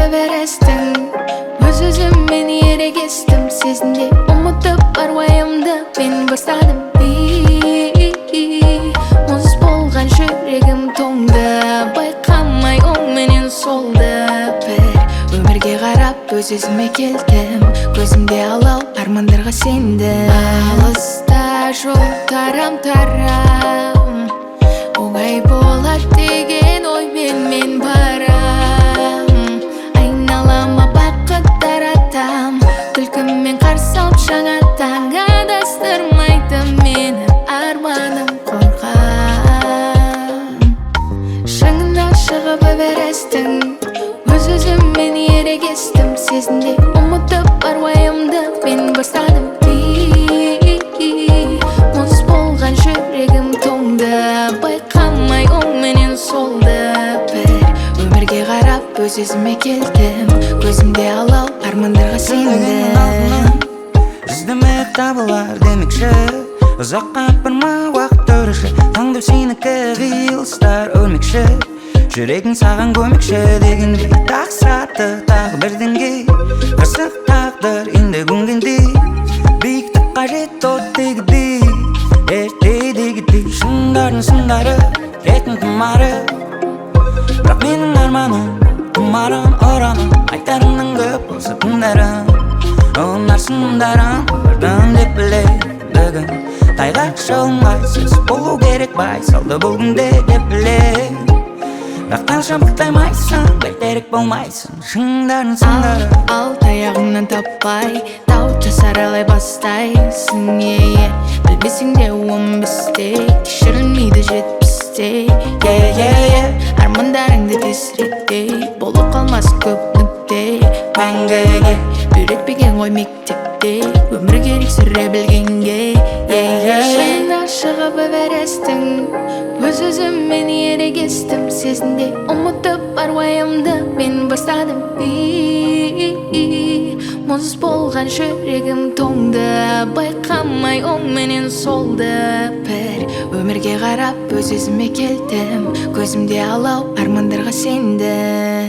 берестің Өз-өзіммен ерегестім Сезімде ұмытып бар уайымды Мен бастадым Мұз болған жүрегім тоңды Байқамай оң менен солды Бір өмірге қарап өз-өзіме келдім Көзімде алау армандарға сендім Алыста жол тарам-тарам Оңай болады деген оймен мен барам Айналама бақыт таратам Күлкіммен қарсы алып жаңа таң Адастырмайды мені арманым қорқам Шыңына шығып эвересттің Өз-өзіммен ерегестім Сезімде ұмытып бар уайымды Мен бастадым Мұз болған жүрегім тоңды Байқамай оң менен солды Бір өмірге қарап өз-өзіме келдім Көзімде алау армандарға сендім Іздемек табылар демекші Ұзаққа апарма уақыт өріші Таңдау сенікі қиылыстар өлмекші Жүрегің саған көмекші дегендей Тақсыраты тағы бірденге Қырсық тағдыр енді көнгендей Биіктік қажет оттегідей Ертедегідей Шыңдардың сындары ретін тұмары Бірақ менің арманым тұмарым ораным Айтарымның көп болса тыңдарым Олар сындарым бардым деп біледі бүгін Тайғақ жолым қайсыз болу керек байсалды бұл күнде деп біледі Бірақ қанша мықтаймайсың бәйтерек болмайсың Шыңдардың сындары Ал таяғыңнан таппай Тау саралай бастайсың Білмесің де 15-те Кешірілмейді 70-те Армандарыңды тесіреттей Болып қалмас көп нүкте Мәңгіге үйретпеген ғой мектепте Өмір керек сүре білгенге Шыңына шығып эвересттің Өз-өзіммен ерегестім Сезімде ұмытып бар уайымды Мен бастадым Мұз болған жүрегім тоңды Байқамай оң менен солды Бір өмірге қарап өз-өзіме келдім Көзімде алау армандарға сендім